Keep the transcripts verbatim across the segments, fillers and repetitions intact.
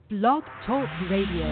Blog Talk Radio.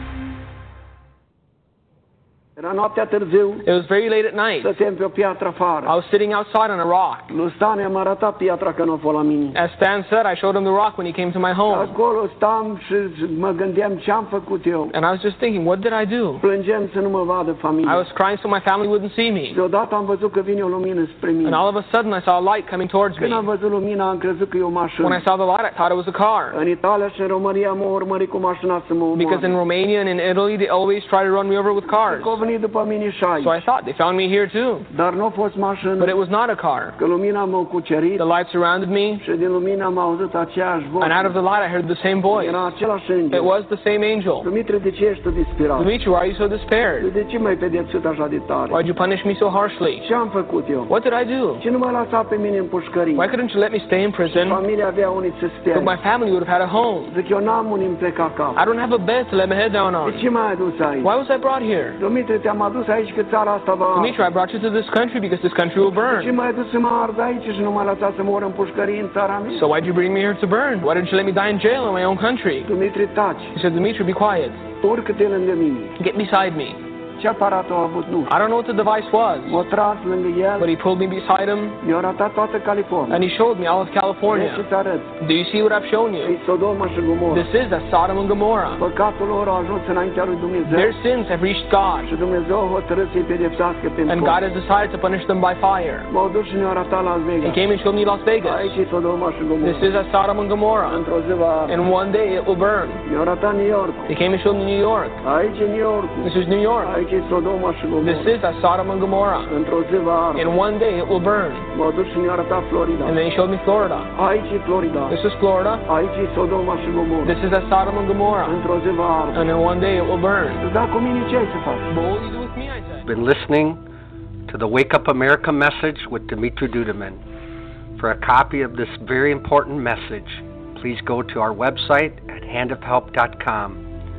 Era noaptea târziu. It was very late at night. Stăteam pe o piatră afară. I was sitting outside on a rock. Lui Stan i-am arătat piatra că nu a fost la mine. As Stan said, I showed him the rock when he came to my home. Acolo stam și mă gândeam ce am făcut eu. And I was just thinking, what did I do? Plângeam să nu mă vadă familia. I was crying so my family wouldn't see me. Deodată am văzut că vine o lumină spre mine. And all of a sudden I saw a light coming towards me. Când am văzut lumina, am crezut că e o mașină. When I saw the light, I thought it was a car. În Italia și în România m-au urmărit cu mașina să mă omoare. Because in Romania and in Italy, they always try to run me over with cars. Că au venit după mine și aici. So I thought, they found me here too. Dar nu a fost mașină. But it was not a car. Că lumina m-a cucerit. The light surrounded me. Și din lumină am auzit aceeași voce. And out of the light, I heard the same voice. Era același înger. It was the same angel. Dumitru, de ce ești tu disperat? Dimitri, why are you so despaired? De ce m-ai pedepsit așa de tare? Why did you punish me so harshly? Ce am făcut eu? What did I do? Ce nu m-a lăsat pe mine în pușcărie? Why couldn't you let me stay in prison? Familia avea unii să stea. But my family would have had a home. Zic, eu n-am unii îmi pleca cap. I don't have a bed to let my head down De on. ce m-ai adus aici? Why was I brought here? Dumitru, te-am adus aici că țara asta va... Dimitri, I brought you to this country because this country will Ce burn. m-ai adus să mă ard aici și nu m-ai lăsat să mor în pușcărie în țara mea? So why did you bring me here to burn? Why didn't you let me die in jail in my own country? Dumitru, taci. He said, Dimitri, be quiet. Urcă-te lângă mine. Get beside me. Ce aparat a avut? Nu. I don't know what the device was, M-a tras lângă el. but he pulled me beside him Mi-a arătat toată California. and he showed me all of Vrei California. să-ți arăt? Do you see what I've shown E you? Sodoma și Gomorra. This is that Sodom and Gomorrah. Păcatul lor a ajuns înaintea lui Dumnezeu. Their sins have reached God, Și Dumnezeu a hotărât să-i pedepsească pe and God has decided to punish them by fire. M-au dus și ne-au arătat Las He Vegas. came and showed me Las Vegas. Aici e Sodoma și This Gomorra. is that Sodom and Gomorrah. Într-o zi va arde. And one day it will burn. Mi-au arătat New York. He came and showed me New York. Aici e New York. This is New York. Aici e Sodoma și This Gomorra. is that Sodom and Gomorrah. Într-o zi va arde. And one day it will burn. M-au dus și ne-au arătat Florida. And then he showed me Florida. Aici e Florida. This is Florida. Aici e Sodoma și Gomorra. This is that Sodom and Gomorrah. Într-o zi va arde. And then one day it will burn. Da, cu mine ce ai să faci? But what will you do with me, I said? Been listening to the Wake Up America message with Dimitri Duduman. For a copy of this very important message, please go to our website at hand of help dot com.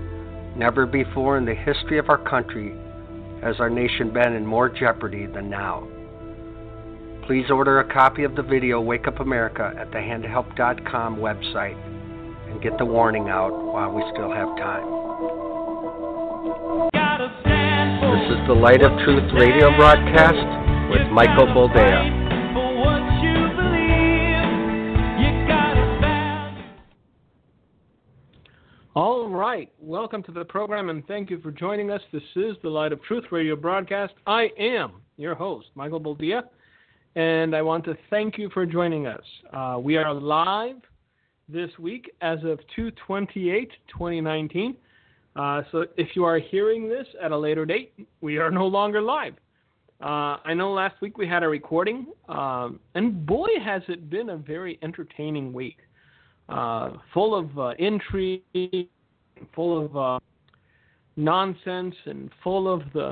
Never before in the history of our country has our nation been in more jeopardy than now. Please order a copy of the video Wake Up America at the hand of help dot com website and get the warning out while we still have time. This is the Light of Truth radio broadcast with Michael Boldea. All right. Welcome to the program, and thank you for joining us. This is the Light of Truth radio broadcast. I am your host, Michael Boldea, and I want to thank you for joining us. Uh, we are live this week as of two twenty-eight twenty nineteen. Uh, so if you are hearing this at a later date, we are no longer live. Uh, I know last week we had a recording, um, and boy, has it been a very entertaining week. Uh, full of uh, intrigue, full of uh, nonsense, and full of the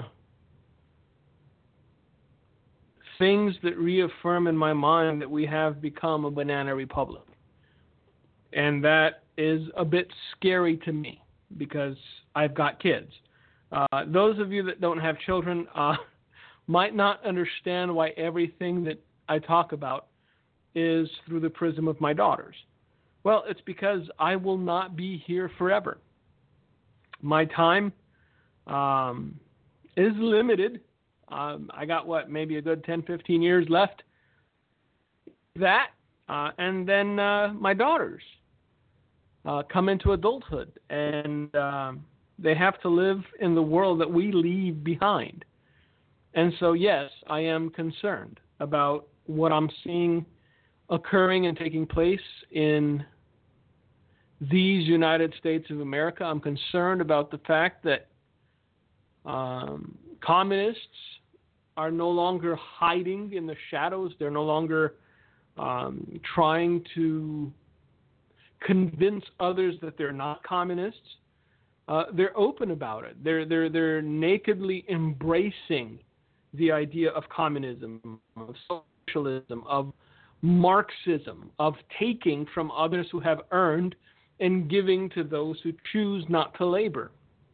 things that reaffirm in my mind that we have become a banana republic. And that is a bit scary to me because I've got kids. Uh, those of you that don't have children uh, might not understand why everything that I talk about is through the prism of my daughters. Well, it's because I will not be here forever. My time um, is limited. Um, I got, what, maybe a good ten, fifteen years left. That, uh, and then uh, my daughters uh, come into adulthood, and um, they have to live in the world that we leave behind. And so, yes, I am concerned about what I'm seeing occurring and taking place in these United States of America. I'm concerned about the fact that um, communists are no longer hiding in the shadows. They're no longer um, trying to convince others that they're not communists. Uh, they're open about it. They're they're they're nakedly embracing the idea of communism, of socialism, of Marxism, of taking from others who have earned and giving to those who choose not to labor.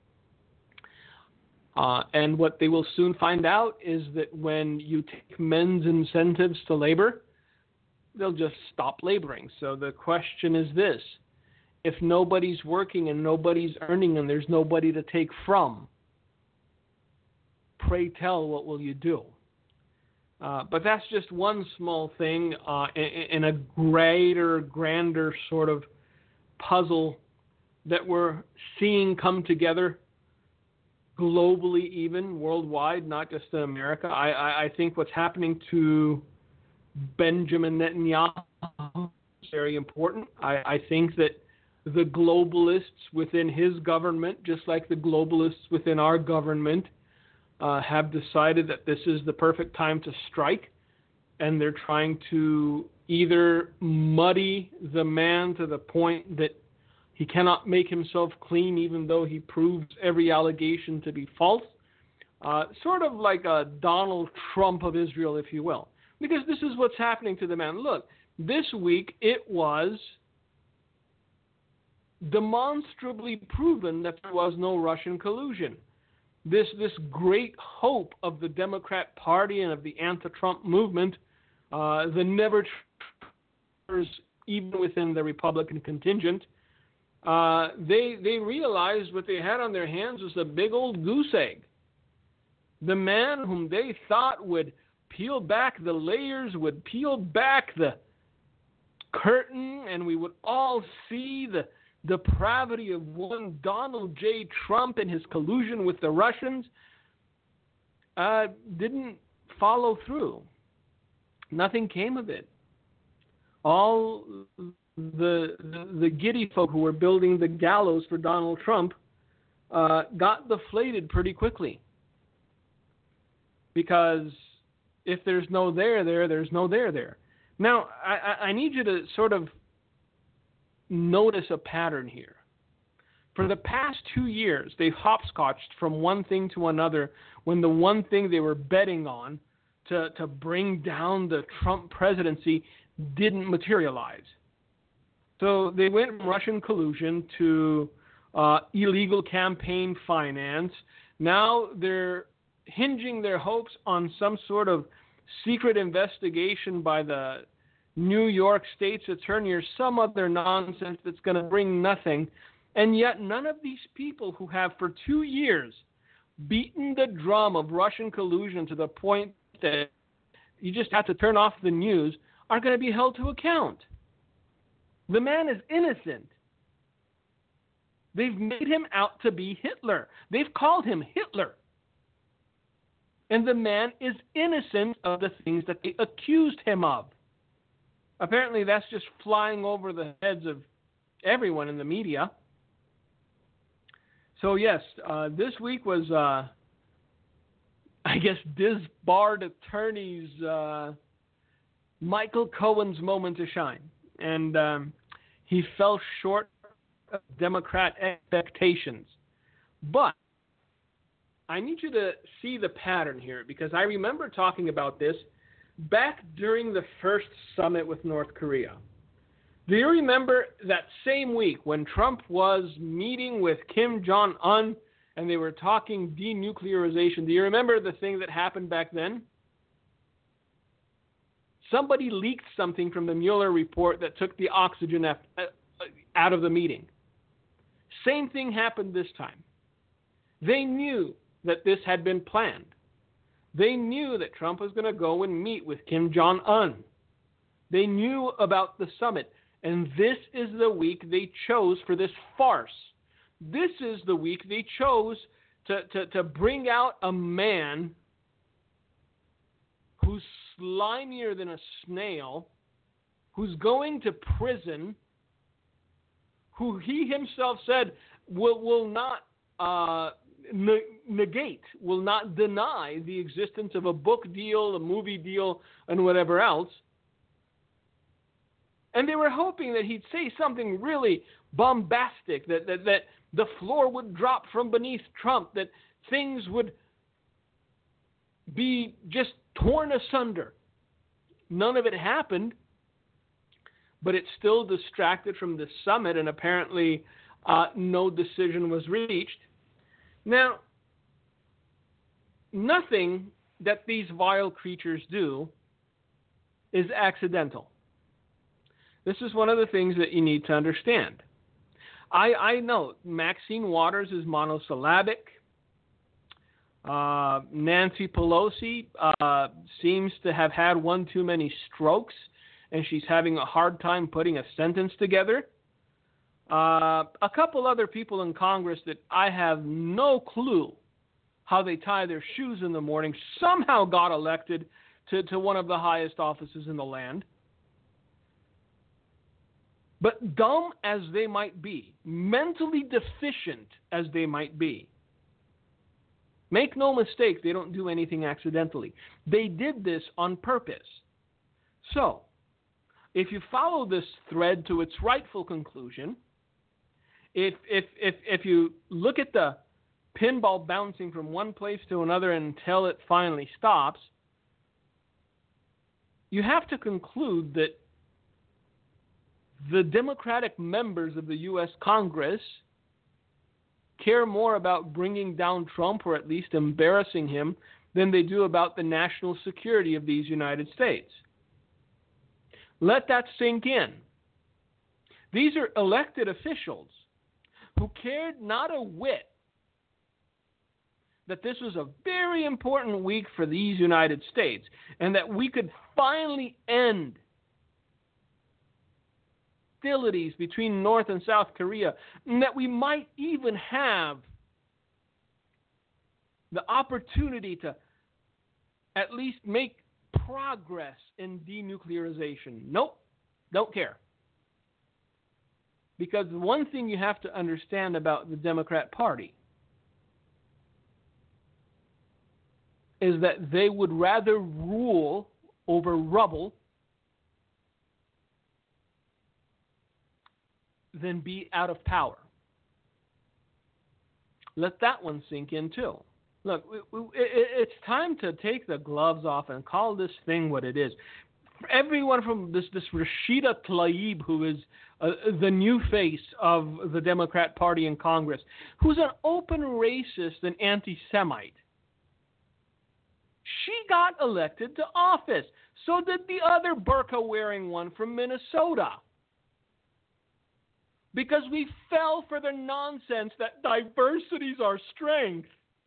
Uh, and what they will soon find out is that when you take men's incentives to labor, they'll just stop laboring. So the question is this: if nobody's working and nobody's earning and there's nobody to take from? Pray tell, what will you do? Uh, but that's just one small thing uh, in, in a greater, grander sort of puzzle that we're seeing come together globally, even worldwide, not just in America. I, I, I think what's happening to Benjamin Netanyahu is very important. I, I think that the globalists within his government, just like the globalists within our government, uh, have decided that this is the perfect time to strike, and they're trying to either muddy the man to the point that he cannot make himself clean, even though he proves every allegation to be false, uh, sort of like a Donald Trump of Israel, if you will. Because this is what's happening to the man. Look, this week it was demonstrably proven that there was no Russian collusion. This this great hope of the Democrat Party and of the anti-Trump movement, uh, the never-Trumpers, even within the Republican contingent, uh, they they realized what they had on their hands was a big old goose egg. The man whom they thought would peel back the layers, would peel back the curtain, and we would all see the depravity of one Donald J. Trump and his collusion with the Russians, uh, didn't follow through. Nothing came of it. All the, the, the giddy folk who were building the gallows for Donald Trump uh, got deflated pretty quickly. Because if there's no there there, there's no there there. Now, I, I need you to sort of notice a pattern here. For the past two years, they've hopscotched from one thing to another when the one thing they were betting on to, to bring down the Trump presidency didn't materialize. So they went from Russian collusion to uh, illegal campaign finance. Now they're hinging their hopes on some sort of secret investigation by the New York State's attorney or some other nonsense that's going to bring nothing. And yet none of these people who have for two years beaten the drum of Russian collusion to the point that you just have to turn off the news are going to be held to account. The man is innocent. They've made him out to be Hitler. They've called him Hitler. And the man is innocent of the things that they accused him of. Apparently, that's just flying over the heads of everyone in the media. So, yes, uh, this week was, uh, I guess, disbarred attorney's uh, Michael Cohen's moment to shine. And um, he fell short of Democrat expectations. But I need you to see the pattern here, because I remember talking about this back during the first summit with North Korea. Do you remember that same week when Trump was meeting with Kim Jong-un and they were talking denuclearization? Do you remember the thing that happened back then? Somebody leaked something from the Mueller report that took the oxygen out of the meeting. Same thing happened this time. They knew that this had been planned. They knew that Trump was going to go and meet with Kim Jong-un. They knew about the summit. And this is the week they chose for this farce. This is the week they chose to, to, to bring out a man who's slimier than a snail, who's going to prison, who he himself said will, will not uh, negate, will not deny the existence of a book deal, a movie deal, and whatever else. And they were hoping that he'd say something really bombastic, that, that, that the floor would drop from beneath Trump, that things would be just torn asunder. None of it happened, but it still distracted from the summit, and apparently uh, no decision was reached. Now, nothing that these vile creatures do is accidental. This is one of the things that you need to understand. I, I know Maxine Waters is monosyllabic. Uh, Nancy Pelosi uh, seems to have had one too many strokes, and she's having a hard time putting a sentence together. Uh, a couple other people in Congress that I have no clue how they tie their shoes in the morning somehow got elected to, to one of the highest offices in the land. But dumb as they might be, mentally deficient as they might be, make no mistake, they don't do anything accidentally. They did this on purpose. So, if you follow this thread to its rightful conclusion, if if if if you look at the pinball bouncing from one place to another until it finally stops, you have to conclude that the Democratic members of the U S Congress care more about bringing down Trump, or at least embarrassing him, than they do about the national security of these United States. Let that sink in. These are elected officials who cared not a whit that this was a very important week for these United States, and that we could finally end hostilities between North and South Korea, and that we might even have the opportunity to at least make progress in denuclearization. Nope, don't care. Because the one thing you have to understand about the Democrat Party is that they would rather rule over rubble than be out of power. Let that one sink in too. Look, it's time to take the gloves off and call this thing what it is. Everyone from this, this Rashida Tlaib, who is uh, the new face of the Democrat Party in Congress, who's an open racist and anti-Semite, she got elected to office. So did the other burqa-wearing one from Minnesota. Because we fell for the nonsense that diversity is our strength.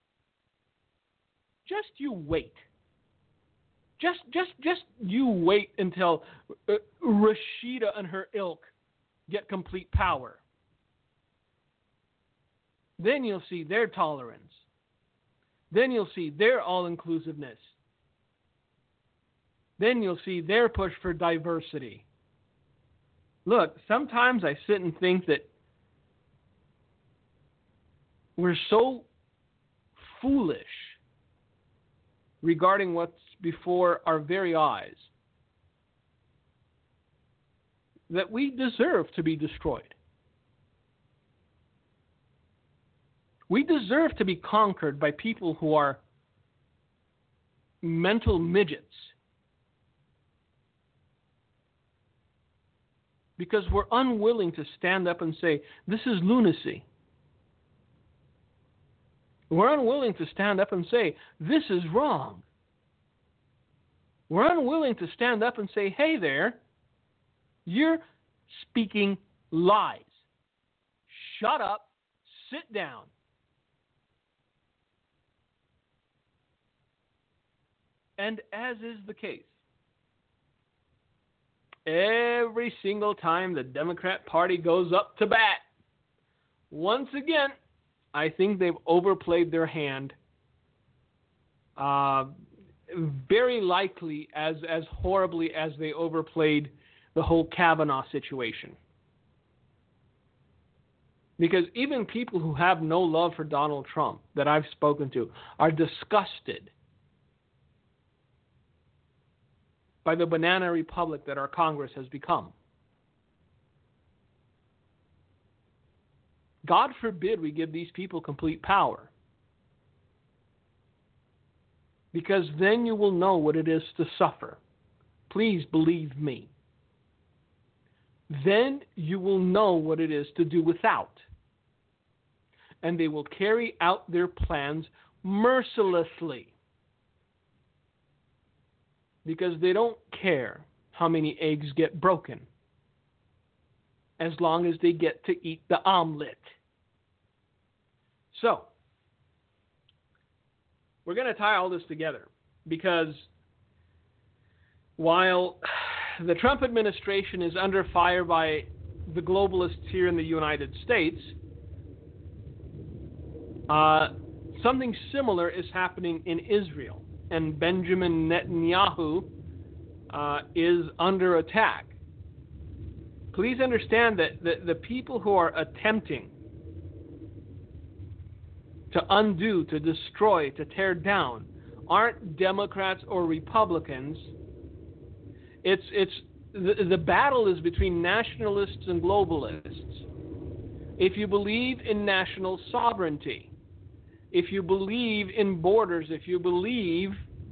Just you wait. Just, just, just you wait until uh, Rashida and her ilk get complete power. Then you'll see their tolerance. Then you'll see their all-inclusiveness. Then you'll see their push for diversity. Look, sometimes I sit and think that we're so foolish regarding what's before our very eyes that we deserve to be destroyed. We deserve to be conquered by people who are mental midgets. Because we're unwilling to stand up and say, this is lunacy. We're unwilling to stand up and say, this is wrong. We're unwilling to stand up and say, hey there, you're speaking lies. Shut up, sit down. And as is the case, every single time the Democrat Party goes up to bat, once again, I think they've overplayed their hand. Uh, very likely as, as horribly as they overplayed the whole Kavanaugh situation. Because even people who have no love for Donald Trump that I've spoken to are disgusted by the banana republic that our Congress has become. God forbid we give these people complete power. Because then you will know what it is to suffer. Please believe me. Then you will know what it is to do without. And they will carry out their plans mercilessly. Because they don't care how many eggs get broken. as long as they get to eat the omelet. So, we're going to tie all this together because while the Trump administration is under fire by the globalists here in the United States, uh, something similar is happening in Israel, and Benjamin Netanyahu uh, is under attack. Please understand that the, the people who are attempting to undo, to destroy, to tear down aren't Democrats or Republicans. It's it's the, the battle is between nationalists and globalists. If you believe in national sovereignty, if you believe in borders, if you believe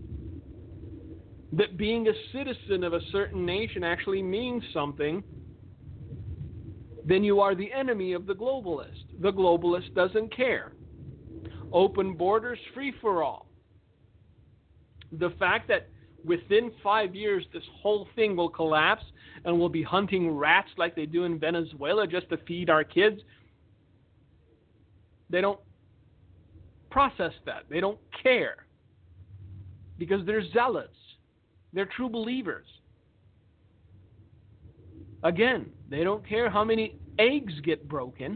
that being a citizen of a certain nation actually means something, then you are the enemy of the globalist. The globalist doesn't care. Open borders, free for all. The fact that within five years this whole thing will collapse and we'll be hunting rats like they do in Venezuela just to feed our kids, they don't process that. They don't care because they're zealots. They're true believers. Again, they don't care how many eggs get broken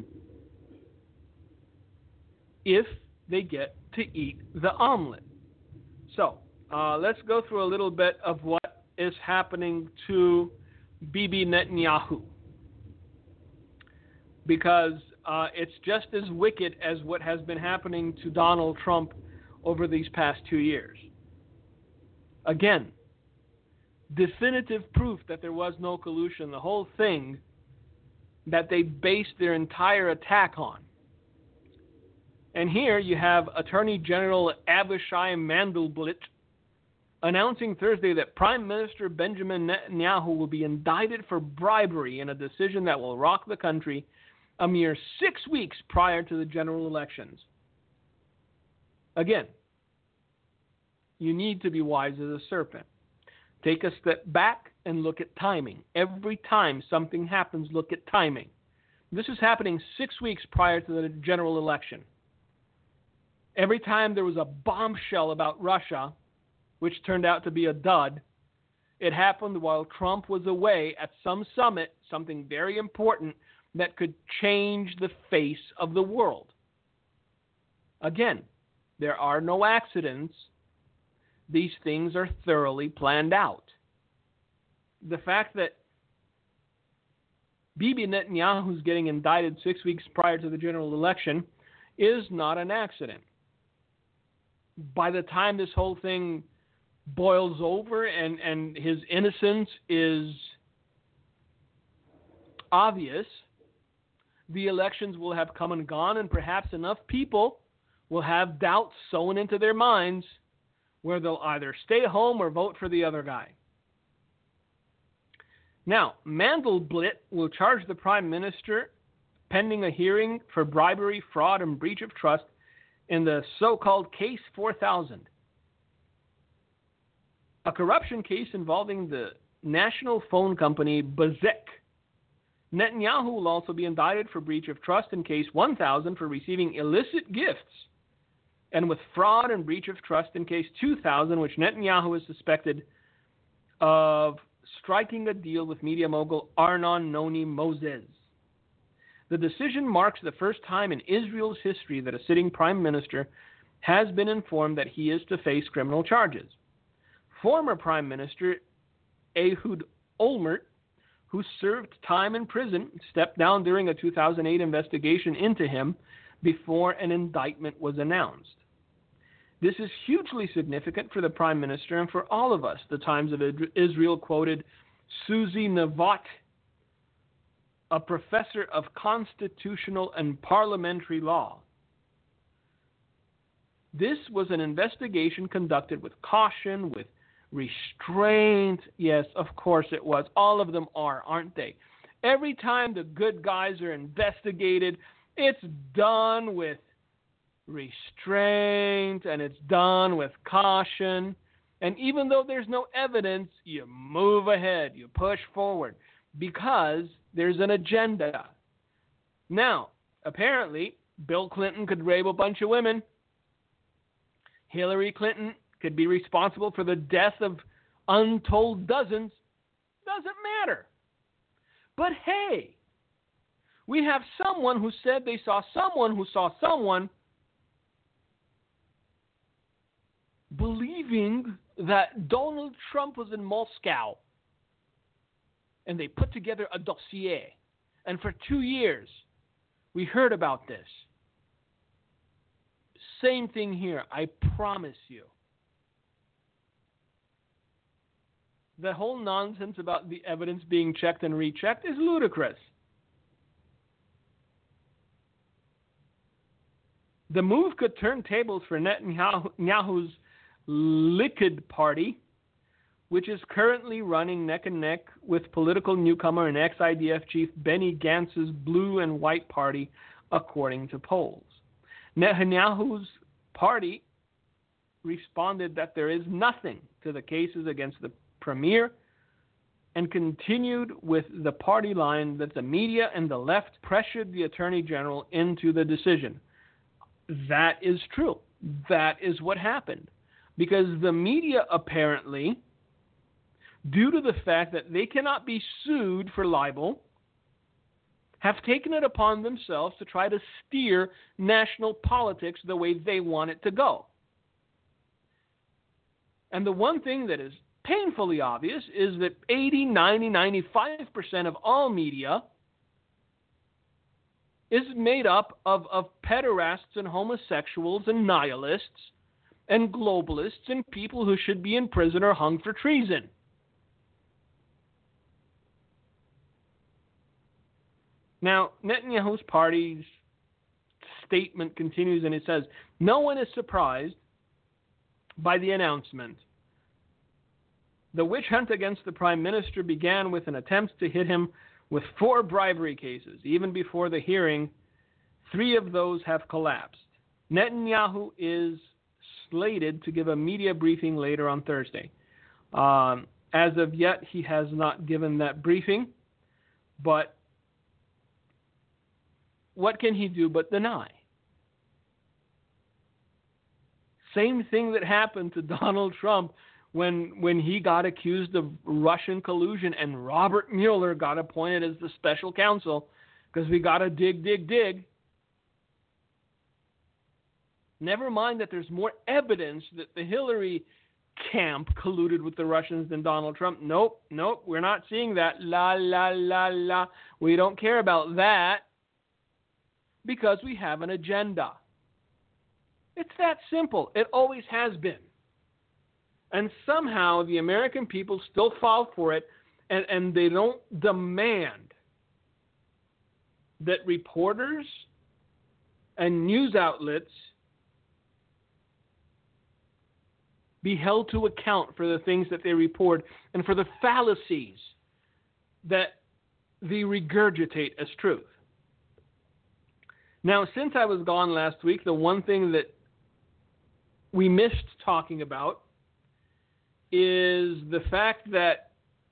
if they get to eat the omelet. So, uh, let's go through a little bit of what is happening to Bibi Netanyahu, because uh, it's just as wicked as what has been happening to Donald Trump over these past two years. Again, definitive proof that there was no collusion, the whole thing that they based their entire attack on. And here you have Attorney General Avishai Mandelblit announcing Thursday that Prime Minister Benjamin Netanyahu will be indicted for bribery in a decision that will rock the country a mere six weeks prior to the general elections. Again, you need to be wise as a serpent. Take a step back and look at timing. Every time something happens, look at timing. This is happening six weeks prior to the general election. Every time there was a bombshell about Russia, which turned out to be a dud, it happened while Trump was away at some summit, something very important that could change the face of the world. Again, there are no accidents. These things are thoroughly planned out. The fact that Bibi Netanyahu is getting indicted six weeks prior to the general election is not an accident. By the time this whole thing boils over and, and his innocence is obvious, the elections will have come and gone, and perhaps enough people will have doubts sown into their minds where they'll either stay home or vote for the other guy. Now, Mandelblit will charge the Prime Minister pending a hearing for bribery, fraud, and breach of trust in the so-called Case four thousand, a corruption case involving the national phone company Bezeq. Netanyahu will also be indicted for breach of trust in Case one thousand for receiving illicit gifts, and with fraud and breach of trust in Case two thousand, which Netanyahu is suspected of striking a deal with media mogul Arnon Noni Moses. The decision marks the first time in Israel's history that a sitting prime minister has been informed that he is to face criminal charges. Former Prime Minister Ehud Olmert, who served time in prison, stepped down during a two thousand eight investigation into him before an indictment was announced. This is hugely significant for the Prime Minister and for all of us. The Times of Israel quoted Susie Navat, a professor of constitutional and parliamentary law. This was an investigation conducted with caution, with restraint. Yes, of course it was. All of them are, aren't they? Every time the good guys are investigated, it's done with restraint and it's done with caution. And even though there's no evidence, you move ahead, you push forward. because there's an agenda. Now, apparently, Bill Clinton could rape a bunch of women. Hillary Clinton could be responsible for the death of untold dozens. Doesn't matter. But hey, we have someone who said they saw someone who saw someone believing that Donald Trump was in Moscow. And they put together a dossier. And for two years, we heard about this. Same thing here, I promise you. The whole nonsense about the evidence being checked and rechecked is ludicrous. The move could turn tables for Netanyahu's Likud party, which is currently running neck and neck with political newcomer and ex-I D F chief Benny Gantz's Blue and White Party, according to polls. Netanyahu's party responded that there is nothing to the cases against the premier and continued with the party line that the media and the left pressured the attorney general into the decision. That is true. That is what happened. Because the media apparently, due to the fact that they cannot be sued for libel, have taken it upon themselves to try to steer national politics the way they want it to go. And the one thing that is painfully obvious is that eighty, ninety, ninety-five percent of all media is made up of, of pederasts and homosexuals and nihilists and globalists and people who should be in prison or hung for treason. Now, Netanyahu's party's statement continues and it says, no one is surprised by the announcement. The witch hunt against the prime minister began with an attempt to hit him with four bribery cases. Even before the hearing, three of those have collapsed. Netanyahu is slated to give a media briefing later on Thursday. Um, as of yet, he has not given that briefing, but what can he do but deny? Same thing that happened to Donald Trump when when he got accused of Russian collusion and Robert Mueller got appointed as the special counsel because we got to dig, dig, dig. Never mind that there's more evidence that the Hillary camp colluded with the Russians than Donald Trump. Nope, nope, we're not seeing that. La, la, la, la. We don't care about that because we have an agenda. It's that simple. It always has been. And somehow the American people still fall for it, and, and they don't demand that reporters and news outlets be held to account for the things that they report and for the fallacies that they regurgitate as truth. Now, since I was gone last week, the one thing that we missed talking about is the fact that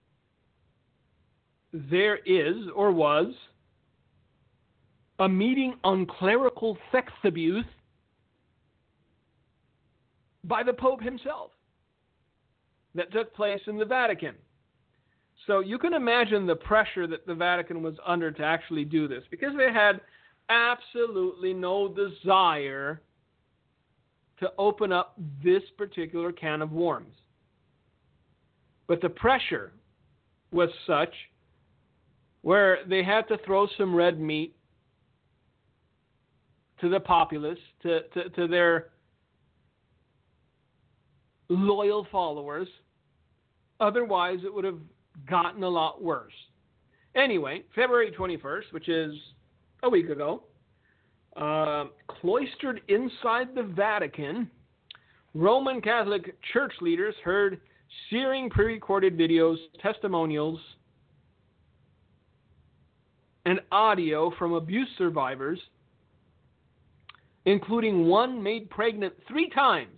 there is, or was, a meeting on clerical sex abuse by the Pope himself that took place in the Vatican. So you can imagine the pressure that the Vatican was under to actually do this, because they had absolutely no desire to open up this particular can of worms. But the pressure was such where they had to throw some red meat to the populace, to, to, to their loyal followers. Otherwise, it would have gotten a lot worse. Anyway, February twenty-first, which is a week ago, uh, cloistered inside the Vatican, Roman Catholic Church leaders heard searing pre-recorded videos, testimonials, and audio from abuse survivors, including one made pregnant three times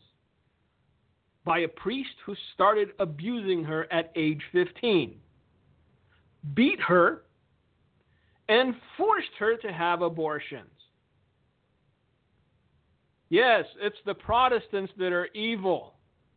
by a priest who started abusing her at age fifteen. beat her, and forced her to have abortions. Yes, it's the Protestants that are evil.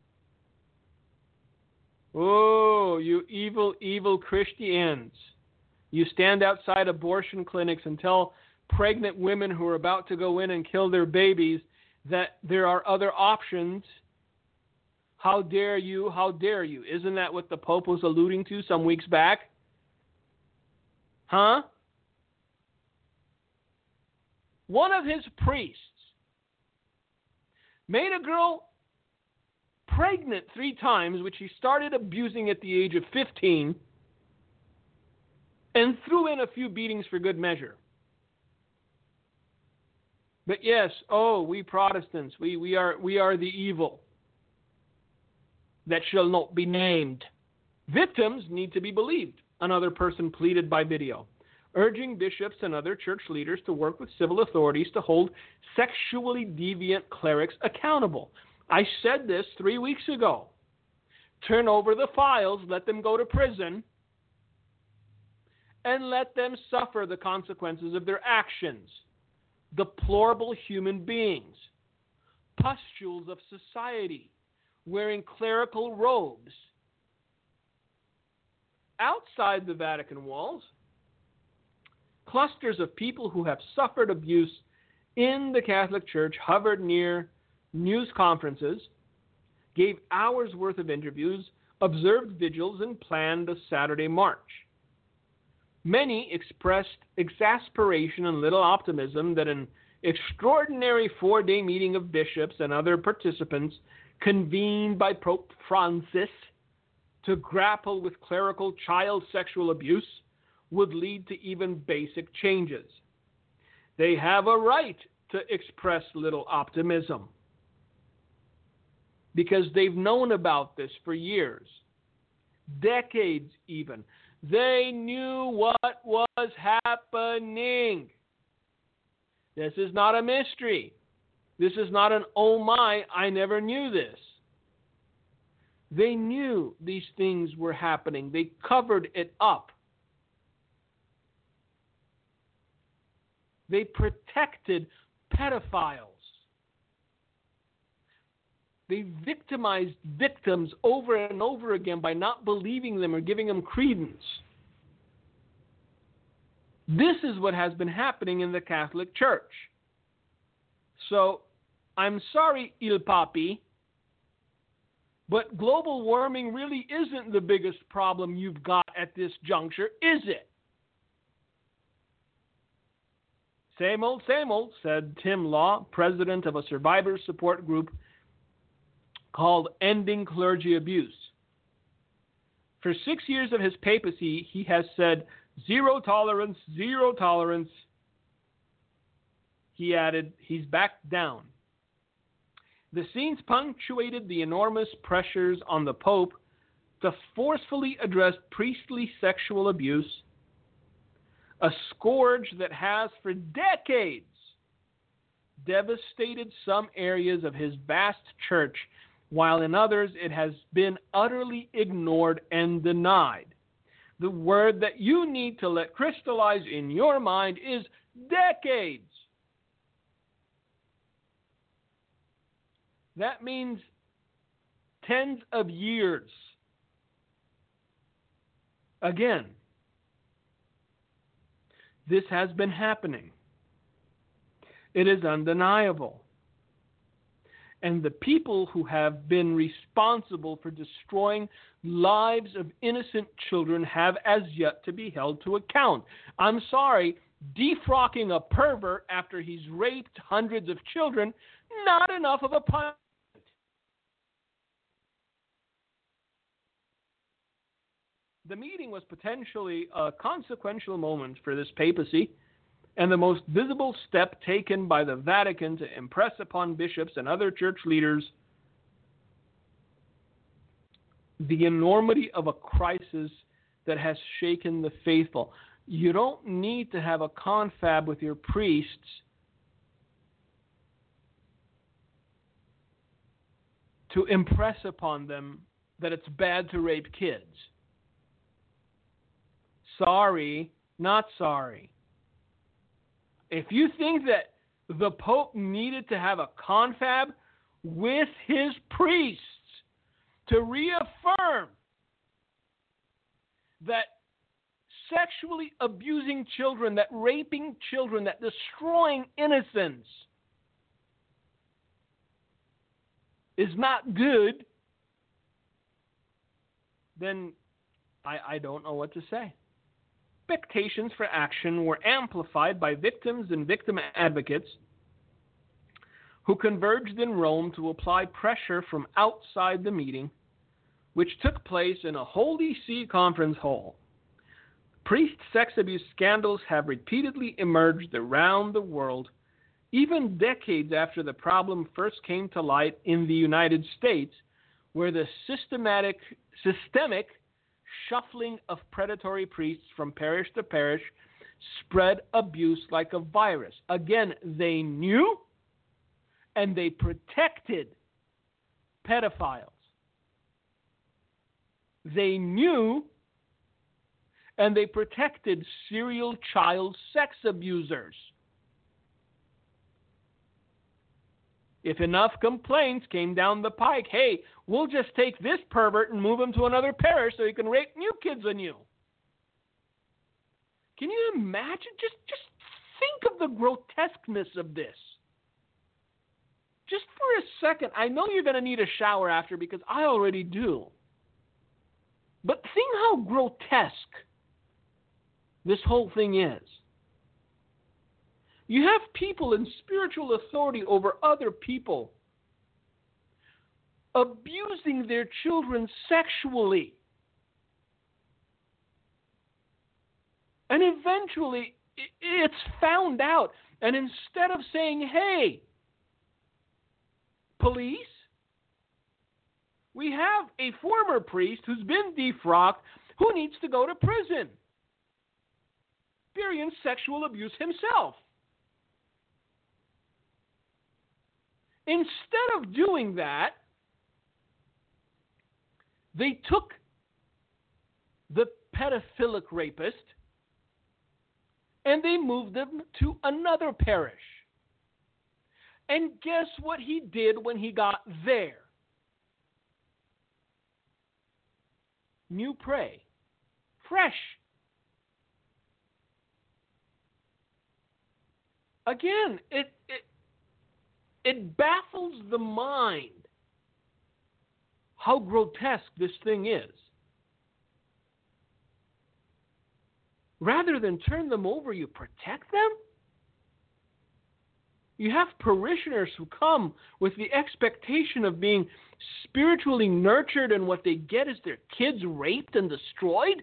Oh, you evil, evil Christians. You stand outside abortion clinics and tell pregnant women who are about to go in and kill their babies that there are other options. How dare you? How dare you? Isn't that what the Pope was alluding to some weeks back? Huh? One of his priests made a girl pregnant three times, which he started abusing at the age of fifteen, and threw in a few beatings for good measure. But yes, oh, we Protestants, we, we are we are the evil that shall not be named. Victims need to be believed, another person pleaded by video, urging bishops and other church leaders to work with civil authorities to hold sexually deviant clerics accountable. I said this three weeks ago. Turn over the files, let them go to prison, and let them suffer the consequences of their actions. Deplorable human beings, pustules of society, wearing clerical robes. Outside the Vatican walls, clusters of people who have suffered abuse in the Catholic Church hovered near news conferences, gave hours worth of interviews, observed vigils, and planned a Saturday march. Many expressed exasperation and little optimism that an extraordinary four-day meeting of bishops and other participants convened by Pope Francis to grapple with clerical child sexual abuse would lead to even basic changes. They have a right to express little optimism because they've known about this for years, decades even. They knew what was happening. This is not a mystery. This is not an, oh my, I never knew this. They knew these things were happening. They covered it up. They protected pedophiles. They victimized victims over and over again by not believing them or giving them credence. This is what has been happening in the Catholic Church. So, I'm sorry, Il Papi, but global warming really isn't the biggest problem you've got at this juncture, is it? Same old, same old, said Tim Law, president of a survivor support group called Ending Clergy Abuse. For six years of his papacy, he has said, zero tolerance, zero tolerance. He added, he's back down. The scenes punctuated the enormous pressures on the Pope to forcefully address priestly sexual abuse, a scourge that has for decades devastated some areas of his vast church, while in others it has been utterly ignored and denied. The word that you need to let crystallize in your mind is decades. That means tens of years. Again, this has been happening. It is undeniable. And the people who have been responsible for destroying lives of innocent children have as yet to be held to account. I'm sorry, defrocking a pervert after he's raped hundreds of children, not enough of a punishment. The meeting was potentially a consequential moment for this papacy, and the most visible step taken by the Vatican to impress upon bishops and other church leaders the enormity of a crisis that has shaken the faithful. You don't need to have a confab with your priests to impress upon them that it's bad to rape kids. sorry, not sorry. If you think that the Pope needed to have a confab with his priests to reaffirm that sexually abusing children, that raping children, that destroying innocence is not good, then I, I don't know what to say. Expectations for action were amplified by victims and victim advocates who converged in Rome to apply pressure from outside the meeting, which took place in a Holy See conference hall. Priest sex abuse scandals have repeatedly emerged around the world, even decades after the problem first came to light in the United States, where the systematic, systemic shuffling of predatory priests from parish to parish spread abuse like a virus. Again, they knew and they protected pedophiles. They knew and they protected serial child sex abusers. If enough complaints came down the pike, hey, we'll just take this pervert and move him to another parish so he can rape new kids on you. Can you imagine? Just, just think of the grotesqueness of this. Just for a second, I know you're going to need a shower after because I already do. But think how grotesque this whole thing is. You have people in spiritual authority over other people abusing their children sexually. And eventually, it's found out. And instead of saying, hey, police, we have a former priest who's been defrocked who needs to go to prison, experienced sexual abuse himself. Instead of doing that, they took the pedophilic rapist and they moved him to another parish. And guess what he did when he got there? New prey. Fresh. Again, it, it It baffles the mind how grotesque this thing is. Rather than turn them over, you protect them? You have parishioners who come with the expectation of being spiritually nurtured, and what they get is their kids raped and destroyed?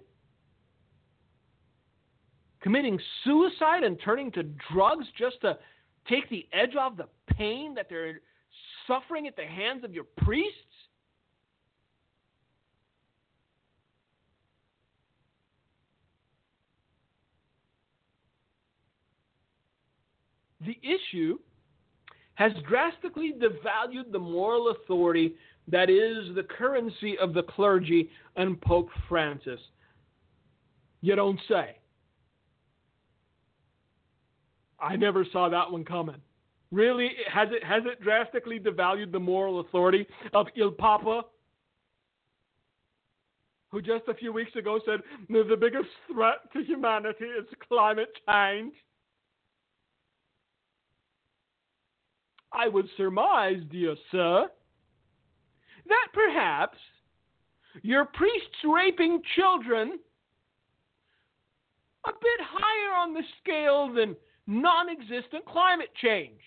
Committing suicide and turning to drugs just to take the edge off the pain that they're suffering at the hands of your priests? The issue has drastically devalued the moral authority that is the currency of the clergy and Pope Francis. You don't say. I never saw that one coming. Really? Has it, has it drastically devalued the moral authority of Il Papa, who just a few weeks ago said the biggest threat to humanity is climate change? I would surmise, dear sir, that perhaps your priests raping children a bit higher on the scale than non-existent climate change.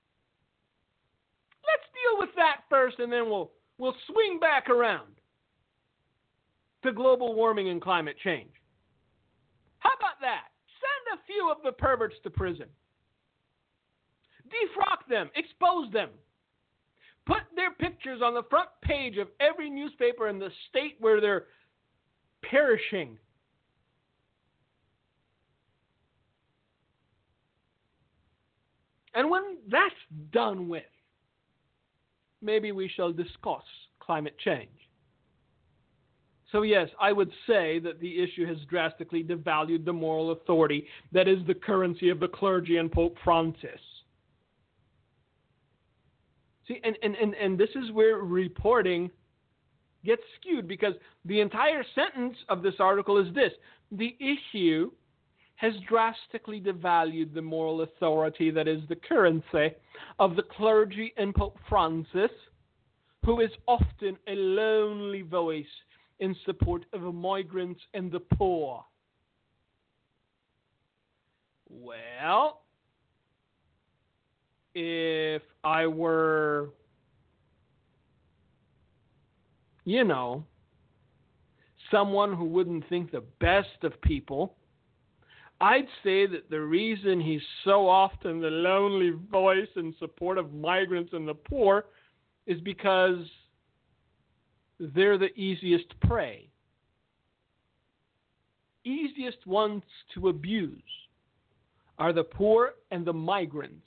Let's deal with that first, and then we'll we'll swing back around to global warming and climate change. How about that? Send a few of the perverts to prison. Defrock them. Expose them. Put their pictures on the front page of every newspaper in the state where they're perishing. And when that's done with, maybe we shall discuss climate change. So yes, I would say that the issue has drastically devalued the moral authority that is the currency of the clergy and Pope Francis. See, and, and, and, and this is where reporting gets skewed, because the entire sentence of this article is this: the issue has drastically devalued the moral authority that is the currency of the clergy and Pope Francis, who is often a lonely voice in support of migrants and the poor. Well, if I were, you know, someone who wouldn't think the best of people, I'd say that the reason he's so often the lonely voice in support of migrants and the poor is because they're the easiest prey, easiest ones to abuse are the poor and the migrants.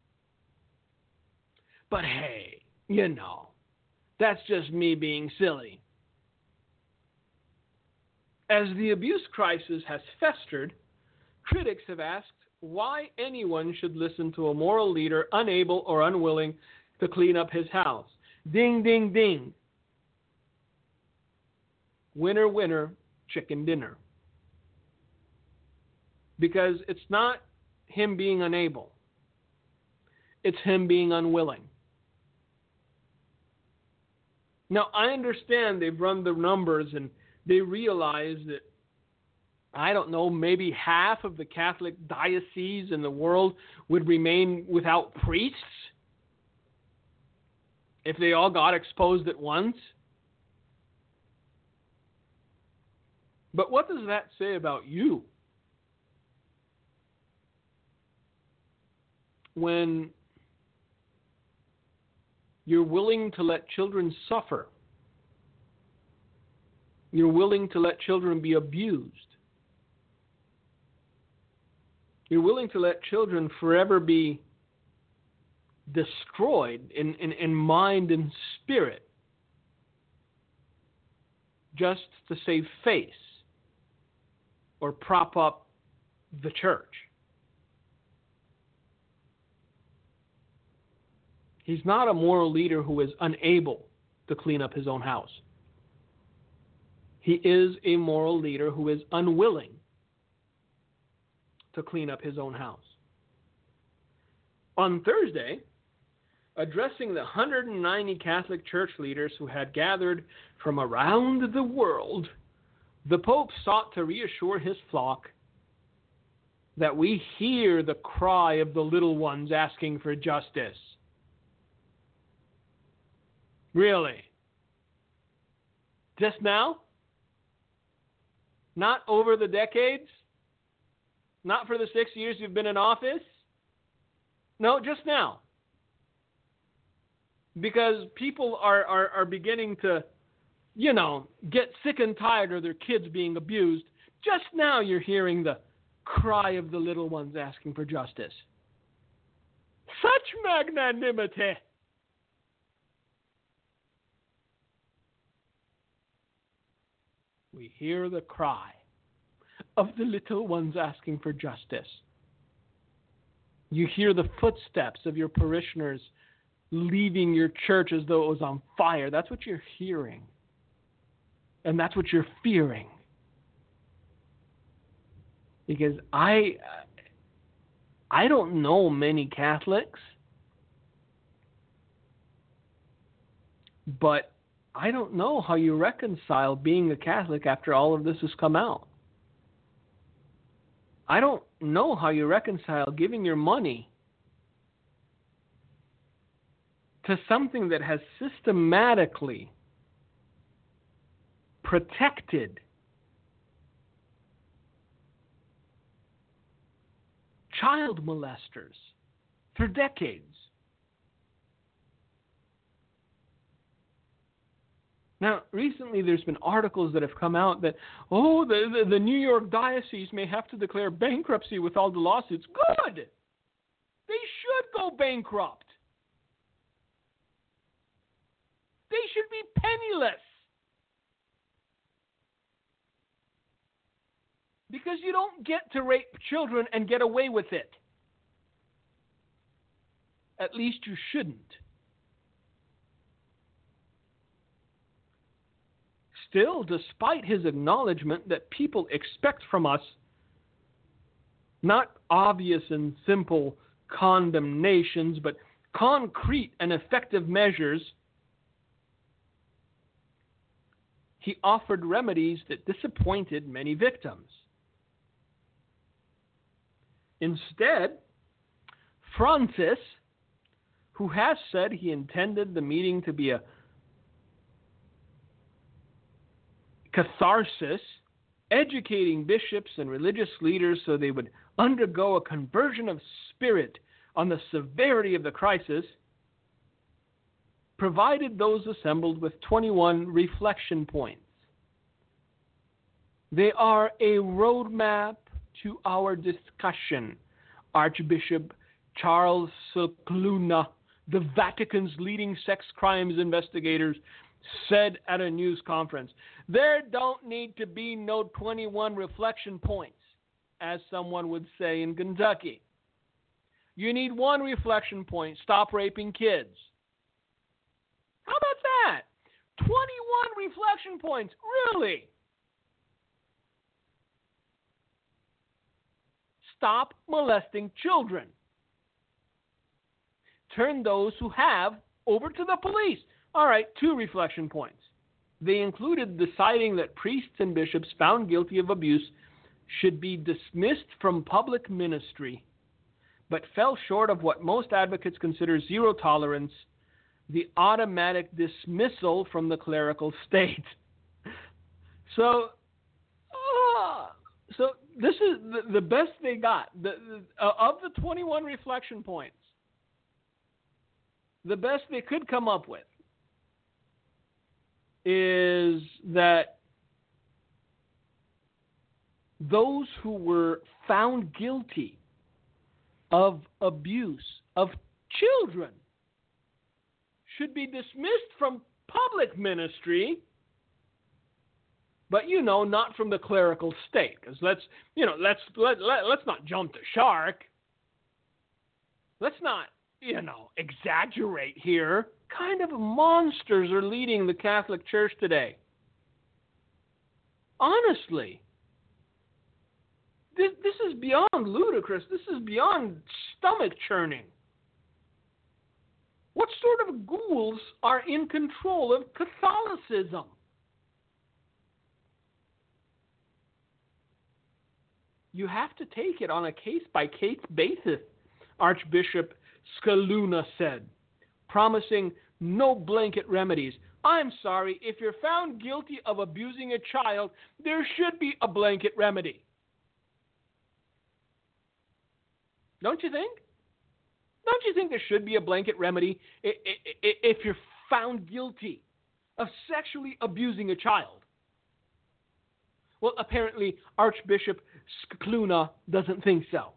But hey, you know, that's just me being silly. As the abuse crisis has festered, critics have asked why anyone should listen to a moral leader unable or unwilling to clean up his house. Ding, ding, ding. Winner, winner, chicken dinner. Because it's not him being unable. It's him being unwilling. Now, I understand they've run the numbers and they realize that, I don't know, maybe half of the Catholic dioceses in the world would remain without priests if they all got exposed at once. But what does that say about you? When you're willing to let children suffer, you're willing to let children be abused, you're willing to let children forever be destroyed in, in, in mind and spirit just to save face or prop up the church. He's not a moral leader who is unable to clean up his own house. He is a moral leader who is unwilling to clean up his own house. On Thursday, addressing the one hundred ninety Catholic Church leaders who had gathered from around the world, the Pope sought to reassure his flock that we hear the cry of the little ones asking for justice. Really? Just now? Not over the decades? Not for the six years you've been in office? No, just now. Because people are, are, are beginning to, you know, get sick and tired of their kids being abused. Just now you're hearing the cry of the little ones asking for justice. Such magnanimity! We hear the cry of the little ones asking for justice. You hear the footsteps of your parishioners leaving your church as though it was on fire. That's what you're hearing. And that's what you're fearing. Because I, I don't know many Catholics, but I don't know how you reconcile being a Catholic after all of this has come out. I don't know how you reconcile giving your money to something that has systematically protected child molesters for decades. Now, recently there's been articles that have come out that, oh, the, the, the New York diocese may have to declare bankruptcy with all the lawsuits. Good! They should go bankrupt. They should be penniless. Because you don't get to rape children and get away with it. At least you shouldn't. Still, despite his acknowledgement that people expect from us not obvious and simple condemnations, but concrete and effective measures, he offered remedies that disappointed many victims. Instead, Francis, who has said he intended the meeting to be a catharsis, educating bishops and religious leaders so they would undergo a conversion of spirit on the severity of the crisis, provided those assembled with twenty-one reflection points. They are a roadmap to our discussion. Archbishop Charles Scicluna, the Vatican's leading sex crimes investigators, said at a news conference, there don't need to be no twenty-one reflection points, as someone would say in Kentucky. You need one reflection point, stop raping kids. How about that? twenty-one reflection points, really? Stop molesting children. Turn those who have over to the police. All right, two reflection points. They included deciding that priests and bishops found guilty of abuse should be dismissed from public ministry, but fell short of what most advocates consider zero tolerance, the automatic dismissal from the clerical state. So, uh, so this is the, the best they got. The, the, uh, of the twenty-one reflection points, the best they could come up with is that those who were found guilty of abuse of children should be dismissed from public ministry, but, you know, not from the clerical state. Because let's, you know, let's, let, let, let's not jump the shark. Let's not, you know, exaggerate here. Kind of monsters are leading the Catholic Church today. Honestly. This, this is beyond ludicrous. This is beyond stomach churning. What sort of ghouls are in control of Catholicism? You have to take it on a case-by-case basis, Archbishop Scicluna said, promising no blanket remedies. I'm sorry, if you're found guilty of abusing a child, there should be a blanket remedy. Don't you think? Don't you think there should be a blanket remedy if you're found guilty of sexually abusing a child? Well, apparently Archbishop Scicluna doesn't think so.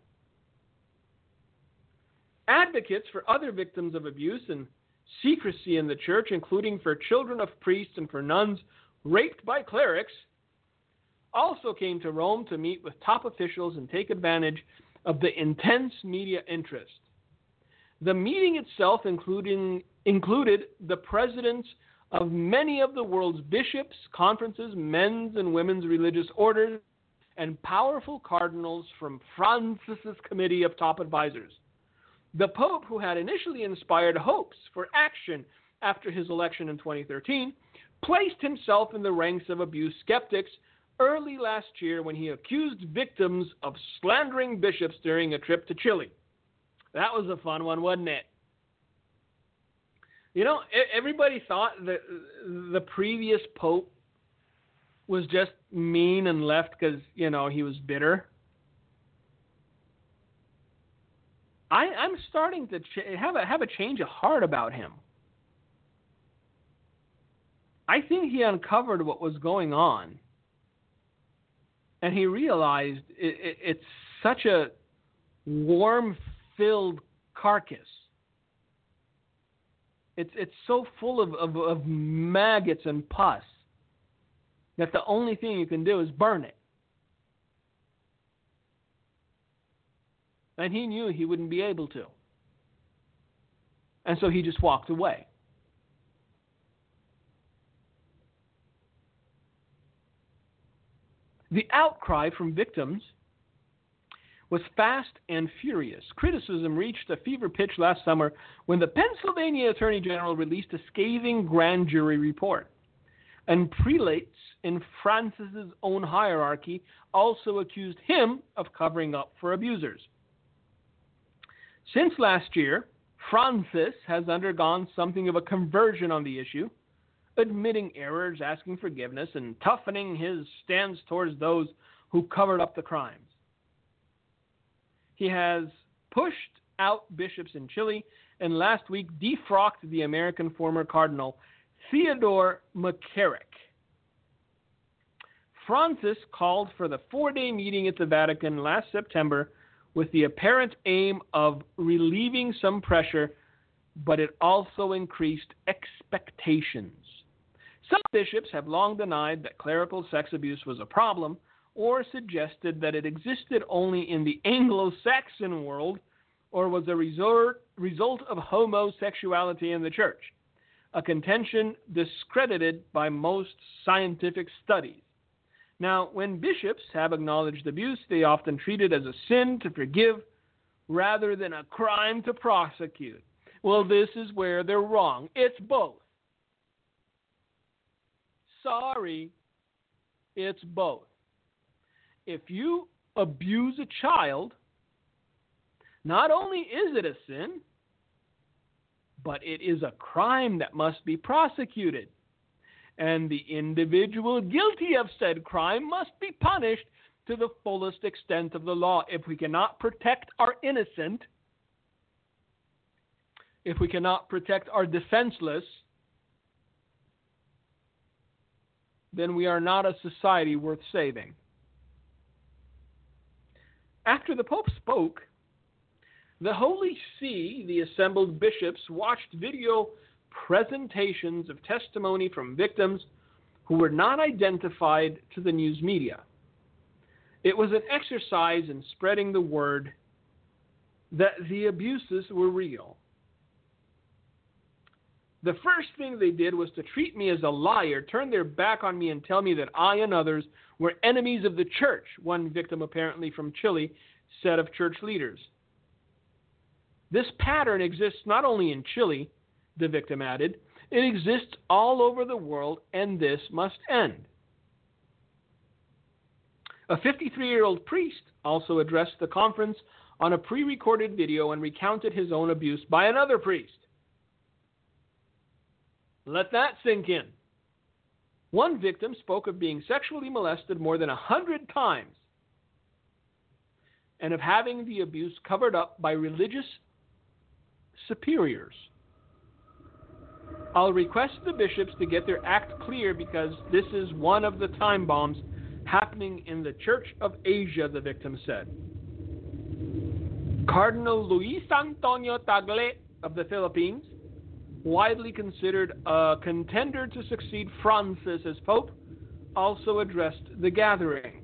Advocates for other victims of abuse and secrecy in the church, including for children of priests and for nuns raped by clerics, also came to Rome to meet with top officials and take advantage of the intense media interest. The meeting itself including, included the presidents of many of the world's bishops, conferences, men's and women's religious orders, and powerful cardinals from Francis's committee of top advisors. The Pope, who had initially inspired hopes for action after his election in twenty thirteen, placed himself in the ranks of abuse skeptics early last year when he accused victims of slandering bishops during a trip to Chile. That was a fun one, wasn't it? You know, everybody thought that the previous Pope was just mean and left because, you know, he was bitter. I, I'm starting to ch- have a have a change of heart about him. I think he uncovered what was going on, and he realized it, it, it's such a worm-filled carcass. It's it's so full of, of, of maggots and pus that the only thing you can do is burn it. And he knew he wouldn't be able to. And so he just walked away. The outcry from victims was fast and furious. Criticism reached a fever pitch last summer when the Pennsylvania Attorney General released a scathing grand jury report. And prelates in Francis's own hierarchy also accused him of covering up for abusers. Since last year, Francis has undergone something of a conversion on the issue, admitting errors, asking forgiveness, and toughening his stance towards those who covered up the crimes. He has pushed out bishops in Chile and last week defrocked the American former Cardinal Theodore McCarrick. Francis called for the four-day meeting at the Vatican last September with the apparent aim of relieving some pressure, but it also increased expectations. Some bishops have long denied that clerical sex abuse was a problem or suggested that it existed only in the Anglo-Saxon world or was a resort, result of homosexuality in the church, a contention discredited by most scientific studies. Now, when bishops have acknowledged abuse, they often treat it as a sin to forgive rather than a crime to prosecute. Well, this is where they're wrong. It's both. Sorry, it's both. If you abuse a child, not only is it a sin, but it is a crime that must be prosecuted. And the individual guilty of said crime must be punished to the fullest extent of the law. If we cannot protect our innocent, if we cannot protect our defenseless, then we are not a society worth saving. After the Pope spoke, the Holy See, the assembled bishops, watched video presentations of testimony from victims who were not identified to the news media. It was an exercise in spreading the word that the abuses were real. The first thing they did was to treat me as a liar, turn their back on me, and tell me that I and others were enemies of the church, one victim apparently from Chile said of church leaders. This pattern exists not only in Chile, the victim added, it exists all over the world, and this must end. A fifty-three-year-old priest also addressed the conference on a pre-recorded video and recounted his own abuse by another priest. Let that sink in. One victim spoke of being sexually molested more than a hundred times and of having the abuse covered up by religious superiors. I'll request the bishops to get their act clear because this is one of the time bombs happening in the Church of Asia, the victim said. Cardinal Luis Antonio Tagle of the Philippines, widely considered a contender to succeed Francis as Pope, also addressed the gathering.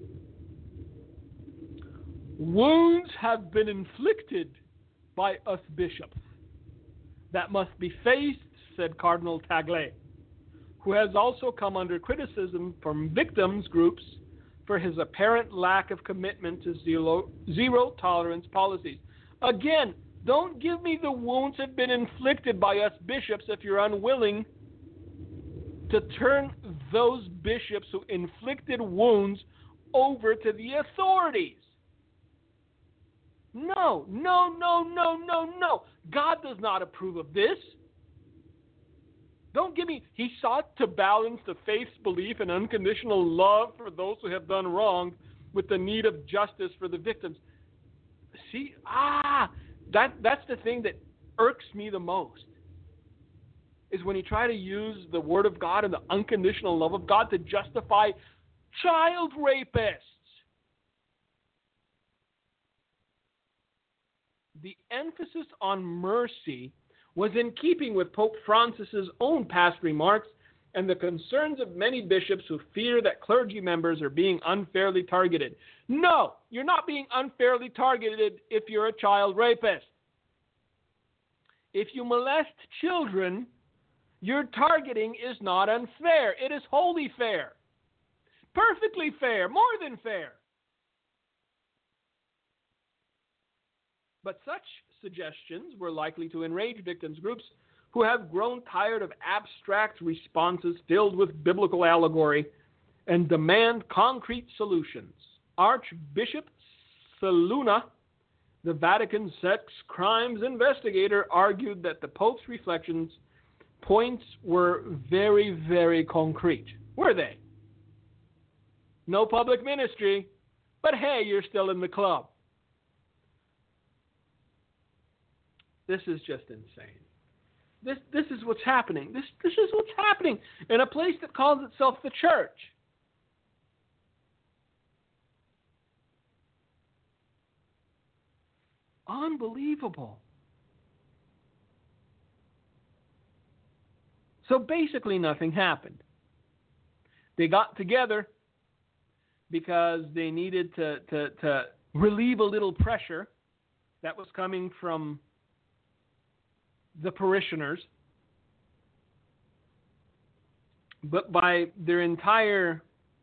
Wounds have been inflicted by us bishops that must be faced, said Cardinal Tagle, who has also come under criticism from victims groups for his apparent lack of commitment to zero, zero tolerance policies. Again, don't give me the wounds have been inflicted by us bishops if you're unwilling to turn those bishops who inflicted wounds over to the authorities. No, no, no, no, no, no. God does not approve of this. Don't give me, he sought to balance the faith's belief and unconditional love for those who have done wrong with the need of justice for the victims. See, ah, that that's the thing that irks me the most, is when you try to use the Word of God and the unconditional love of God to justify child rapists. The emphasis on mercy was in keeping with Pope Francis's own past remarks and the concerns of many bishops who fear that clergy members are being unfairly targeted. No, you're not being unfairly targeted if you're a child rapist. If you molest children, your targeting is not unfair. It is wholly fair. Perfectly fair, more than fair. But such suggestions were likely to enrage victims groups who have grown tired of abstract responses filled with biblical allegory and demand concrete solutions. Archbishop Saluna, the Vatican sex crimes investigator, argued that the Pope's reflections points were very, very concrete. Were they? No public ministry, but hey, you're still in the club. This is just insane. This this is what's happening. This this is what's happening in a place that calls itself the church. Unbelievable. So basically nothing happened. They got together because they needed to, to, to relieve a little pressure that was coming from the parishioners. But by their entire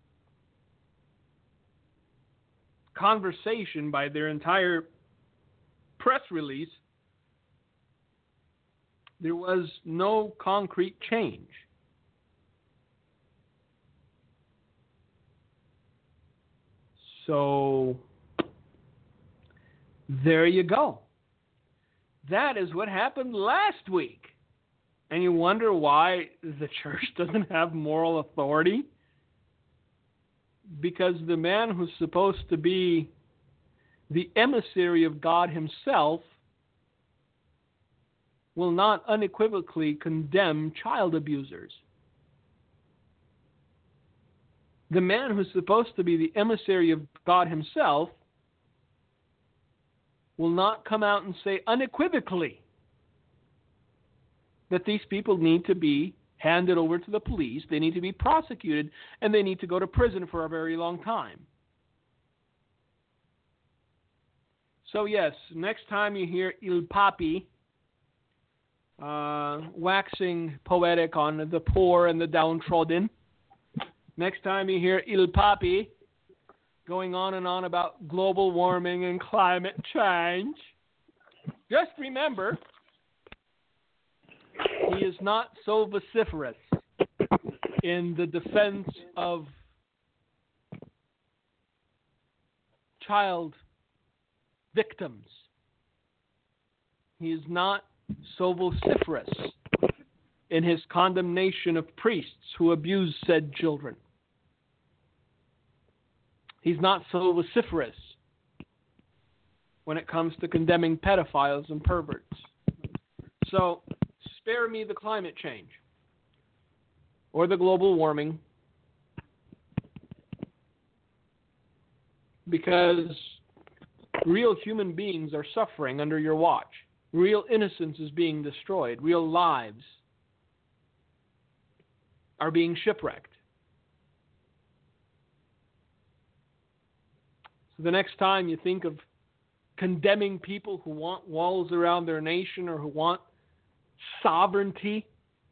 conversation, by their entire press release, there was no concrete change. So, there you go. That is what happened last week. And you wonder why the church doesn't have moral authority? Because the man who's supposed to be the emissary of God himself will not unequivocally condemn child abusers. The man who's supposed to be the emissary of God himself will not come out and say unequivocally that these people need to be handed over to the police, they need to be prosecuted, and they need to go to prison for a very long time. So yes, next time you hear Il Papi uh, waxing poetic on the poor and the downtrodden, next time you hear Il Papi going on and on about global warming and climate change, just remember, he is not so vociferous in the defense of child victims. He is not so vociferous in his condemnation of priests who abuse said children. He's not so vociferous when it comes to condemning pedophiles and perverts. So, spare me the climate change or the global warming, because real human beings are suffering under your watch. Real innocence is being destroyed. Real lives are being shipwrecked. So the next time you think of condemning people who want walls around their nation or who want sovereignty,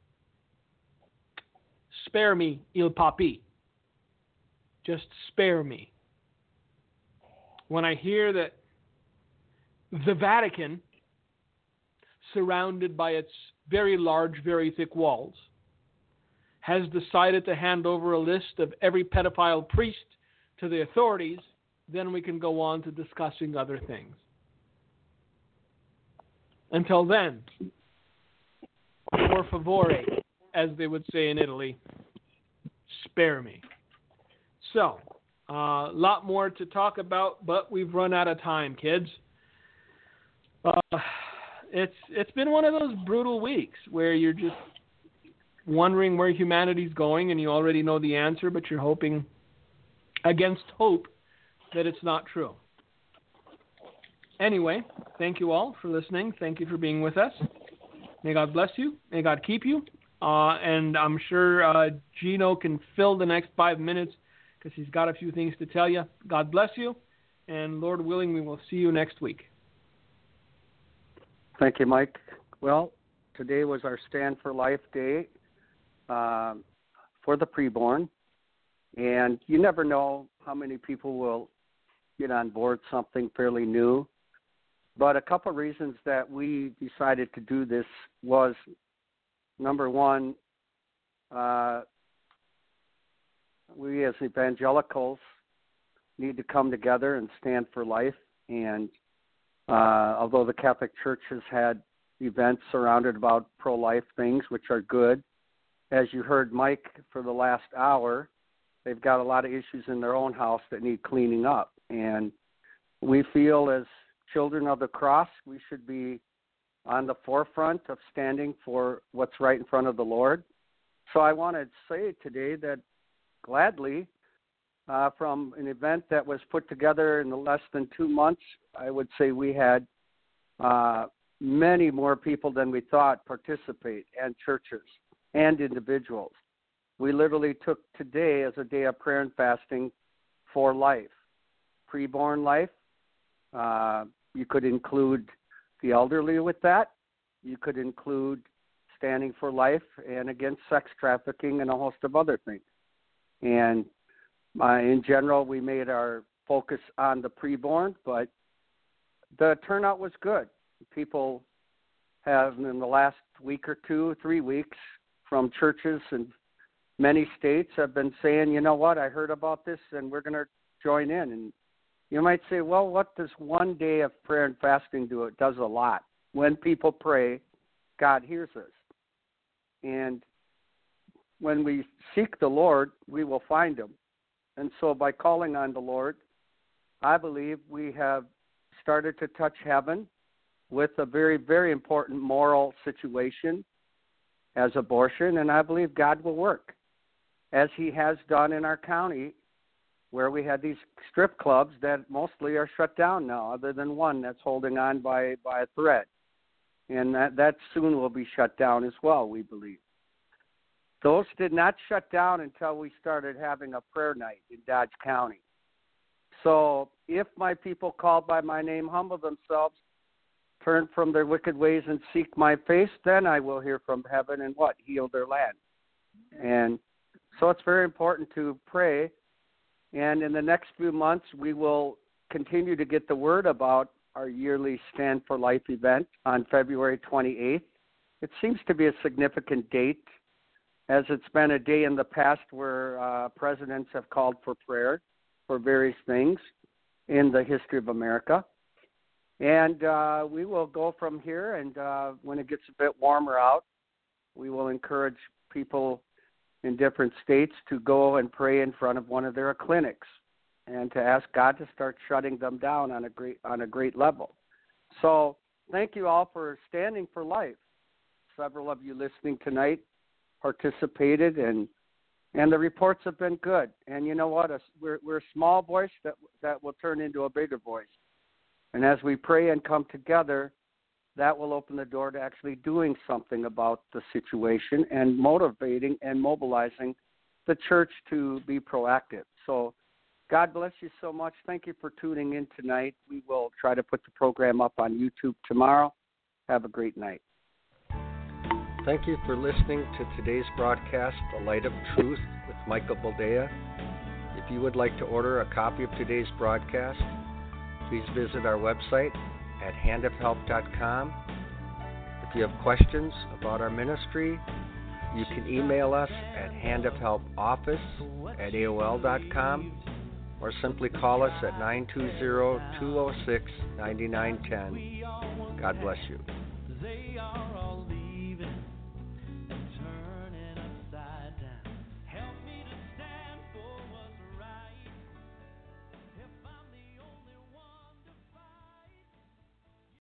spare me, Il Papi. Just spare me. When I hear that the Vatican, surrounded by its very large, very thick walls, has decided to hand over a list of every pedophile priest to the authorities, then we can go on to discussing other things. Until then, por favore, as they would say in Italy, spare me. So, a uh, lot more to talk about, but we've run out of time, kids. Uh, it's it's been one of those brutal weeks where you're just wondering where humanity's going, and you already know the answer, but you're hoping against hope that it's not true. Anyway, thank you all for listening. Thank you for being with us. May God bless you. May God keep you. Uh, and I'm sure uh, Gino can fill the next five minutes because he's got a few things to tell you. God bless you. And Lord willing, we will see you next week. Thank you, Mike. Well, today was our Stand for Life Day uh, for the preborn. And you never know how many people will get on board something fairly new. But a couple of reasons that we decided to do this was, number one, uh, we as evangelicals need to come together and stand for life. And uh, although the Catholic Church has had events surrounded about pro-life things, which are good, as you heard Mike for the last hour, they've got a lot of issues in their own house that need cleaning up. And we feel as children of the cross, we should be on the forefront of standing for what's right in front of the Lord. So I want to say today that gladly, uh, from an event that was put together in the less than two months, I would say we had uh, many more people than we thought participate, and churches and individuals. We literally took today as a day of prayer and fasting for life, preborn life. Uh, you could include the elderly with that. You could include standing for life and against sex trafficking and a host of other things. And uh, in general, we made our focus on the preborn, but the turnout was good. People have, in the last week or two, three weeks, from churches and many states have been saying, you know what, I heard about this and we're going to join in. And you might say, well, what does one day of prayer and fasting do? It does a lot. When people pray, God hears us. And when we seek the Lord, we will find him. And so by calling on the Lord, I believe we have started to touch heaven with a very, very important moral situation as abortion, and I believe God will work, as he has done in our county, where we had these strip clubs that mostly are shut down now, other than one that's holding on by, by a thread. And that, that soon will be shut down as well, we believe. Those did not shut down until we started having a prayer night in Dodge County. So if my people called by my name humble themselves, turn from their wicked ways and seek my face, then I will hear from heaven and what? Heal their land. And so it's very important to pray. And in the next few months, we will continue to get the word about our yearly Stand for Life event on February twenty-eighth. It seems to be a significant date, as it's been a day in the past where uh, presidents have called for prayer for various things in the history of America. And uh, we will go from here, and uh, when it gets a bit warmer out, we will encourage people in different states to go and pray in front of one of their clinics and to ask God to start shutting them down on a great on a great level. So thank you all for standing for life. Several of you listening tonight participated, and and the reports have been good. And you know what? We're, we're a small voice that that will turn into a bigger voice. And as we pray and come together, that will open the door to actually doing something about the situation and motivating and mobilizing the church to be proactive. So God bless you so much. Thank you for tuning in tonight. We will try to put the program up on YouTube tomorrow. Have a great night. Thank you for listening to today's broadcast, The Light of Truth with Michael Boldea. If you would like to order a copy of today's broadcast, please visit our website at hand of help dot com. If you have questions about our ministry, you can email us at handofhelpoffice at A O L dot com or simply call us at nine two zero, two zero six, nine nine one zero. God bless you.